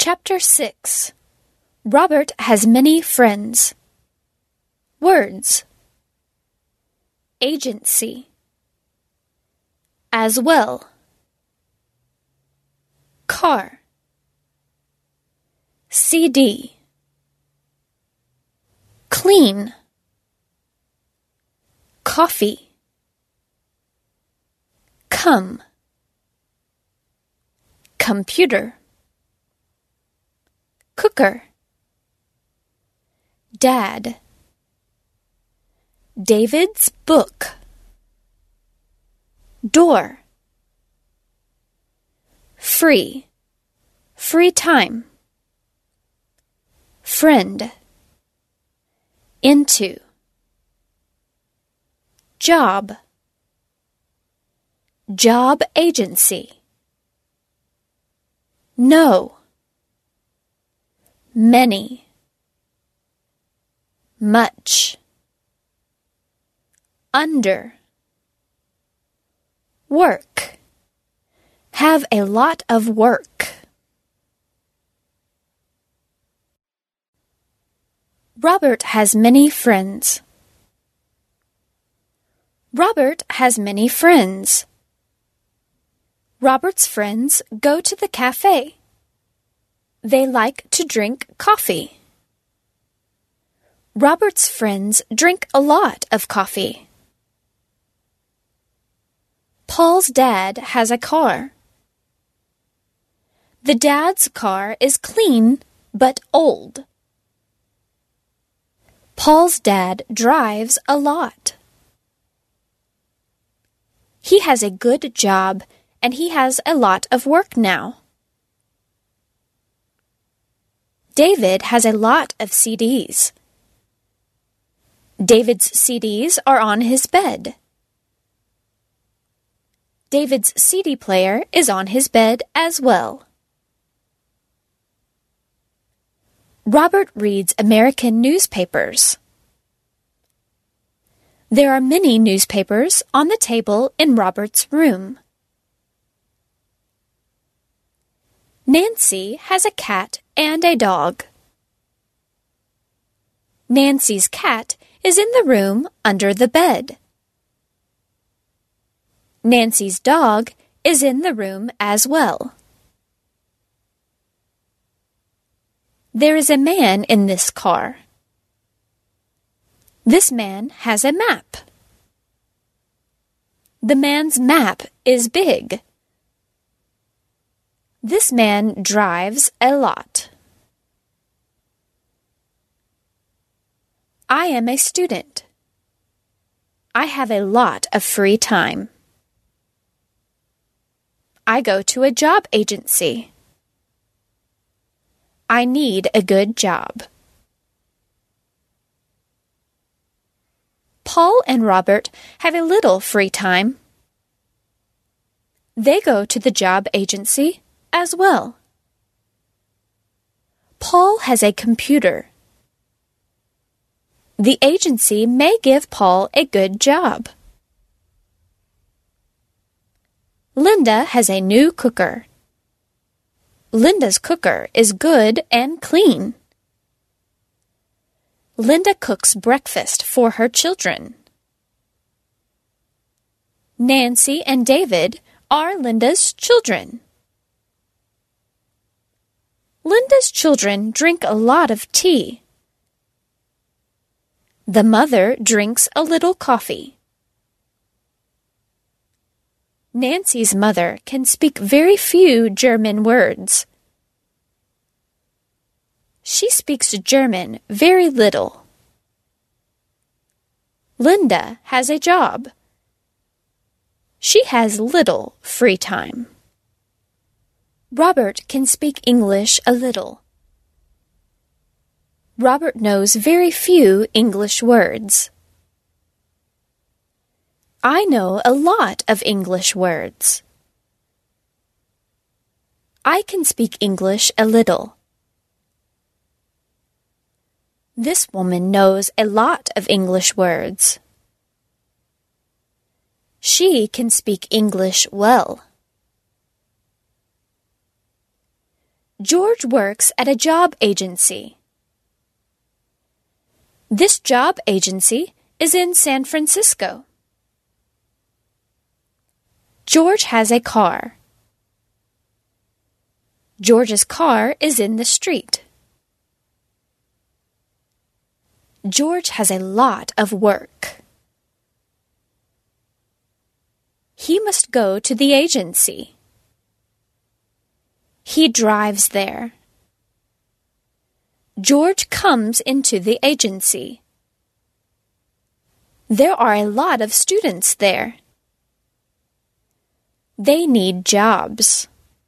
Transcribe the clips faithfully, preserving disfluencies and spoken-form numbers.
Chapter six. Robert has many friends. Words. Agency. As well. Car. C D. Clean. Coffee. Come. Computer. Cooker. Dad. David's book. Door. Free. Free time. Friend. Into. Job. Job agency. No. Many. Much. Under. Work. Have a lot of work. Robert has many friends. Robert has many friends. Robert's friends go to the cafe. They like to drink coffee. Robert's friends drink a lot of coffee. Paul's dad has a car. The dad's car is clean but old. Paul's dad drives a lot. He has a good job and he has a lot of work now. David has a lot of C Ds. David's C Ds are on his bed. David's C D player is on his bed as well. Robert reads American newspapers. There are many newspapers on the table in Robert's room. Nancy has a cat and a dog. Nancy's cat is in the room under the bed. Nancy's dog is in the room as well. There is a man in this car. This man has a map. The man's map is big. This man drives a lot. I am a student. I have a lot of free time. I go to a job agency. I need a good job. Paul and Robert have a little free time. They go to the job agency as well. Paul has a computer. The agency may give Paul a good job. Linda has a new cooker. Linda's cooker is good and clean. Linda cooks breakfast for her children. Nancy and David are Linda's children. Linda's children drink a lot of tea. The mother drinks a little coffee. Nancy's mother can speak very few German words. She speaks German very little. Linda has a job. She has little free time. Robert can speak English a little. Robert knows very few English words. I know a lot of English words. I can speak English a little. This woman knows a lot of English words. She can speak English well. George works at a job agency. This job agency is in San Francisco. George has a car. George's car is in the street. George has a lot of work. He must go to the agency. He drives there. George comes into the agency. There are a lot of students there. They need jobs.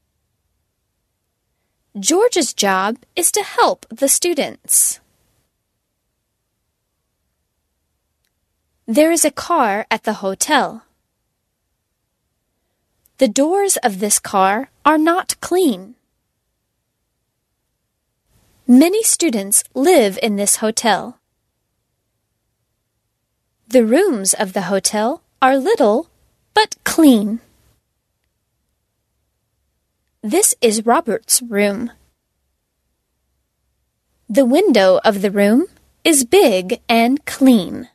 George's job is to help the students. There is a car at the hotel. The doors of this car are not clean. Many students live in this hotel. The rooms of the hotel are little but clean. This is Robert's room. The window of the room is big and clean.